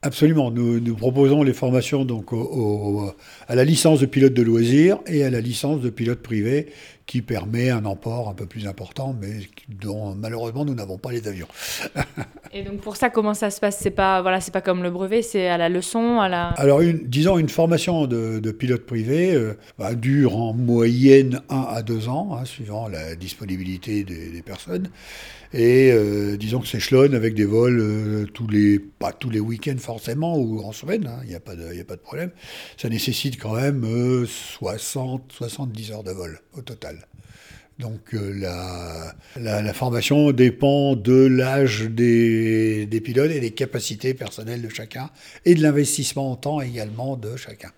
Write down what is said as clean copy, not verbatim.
Absolument. Nous proposons les formations donc à la licence de pilote de loisirs et à la licence de pilote privé qui permet un emport un peu plus important, mais dont malheureusement nous n'avons pas les avions. Et donc pour ça, comment ça se passe? C'est pas comme le brevet, c'est à la leçon, à la... Alors, disons, une formation de pilote privé dure en moyenne 1 à 2 ans, hein, suivant la disponibilité des personnes. Et disons que s'échelonne avec des vols pas tous les week-ends forcément, ou en semaine, hein, il y a pas de problème. Ça nécessite quand même 70 heures de vol au total. Donc la formation dépend de l'âge des pilotes et des capacités personnelles de chacun et de l'investissement en temps également de chacun.